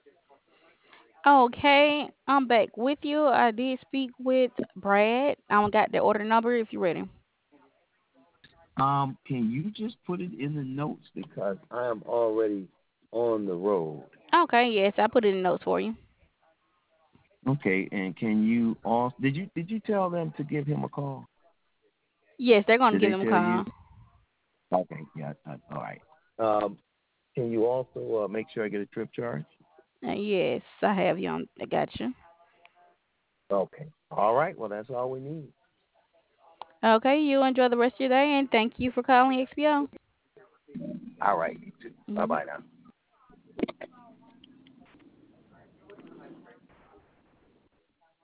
Okay, I'm back with you. I did speak with Brad. I got the order number if you're ready. Can you just put it in the notes because I am already on the road. Okay, yes, I put it in notes for you. Okay, and can you also did you tell them to give him a call? Yes, they're gonna Did give they him a tell you? call. Okay, yeah, all right. Can you also make sure I get a trip charge? Yes, I have you on. I got you. Okay. All right. Well, that's all we need. Okay, you enjoy the rest of your day and thank you for calling XPO. All right. You too. Bye Mhm. bye now.